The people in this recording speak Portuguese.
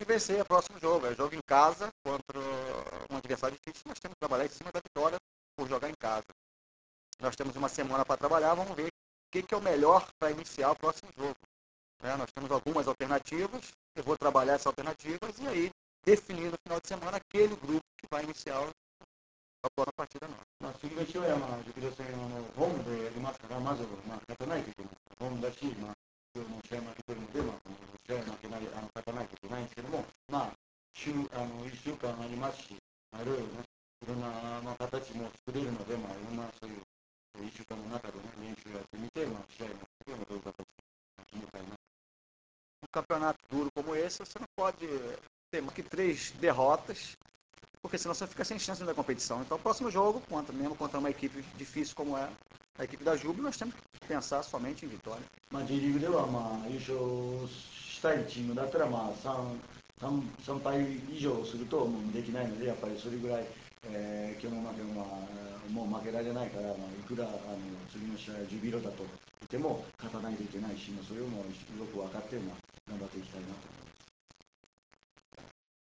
vencer o próximo jogo. É jogo em casa contra um adversário difícil. Nós temos que trabalhar em cima da vitória por jogar em casa. Nós temos uma semana para trabalhar, vamos ver o que é o melhor para iniciar o próximo jogo. Nós temos algumas alternativas, eu vou trabalhar essas alternativas e aí definir no final de semana aquele grupo que vai iniciar a próxima partida nossa. 次が塩山熟女戦ホームでやりますから、まず勝たないといけない。ホームだし、試合負けてるので、試合負けない勝たないといけないんですけども、1週間ありますし、いろいろね、いろんな形も作れるので、いろんなそういう1週間の中でね、練習やってみて、試合もどういう形で決めたいな。 Um campeonato duro como esse, você não pode ter mais que 3 derrotas, porque senão você fica sem chance da competição. Então, o próximo jogo, mesmo contra uma equipe difícil como é a equipe da Júbilo, nós temos que pensar somente em vitória. J リーグでは優勝したいチームだったら3敗以上するともうできないので、やっぱりそれぐらい、今日の負けももう負けられないから、いくら次の試合ジュビロだと言っても勝たないといけないし、それをもうよく分かって頑張っていきたいなと思います。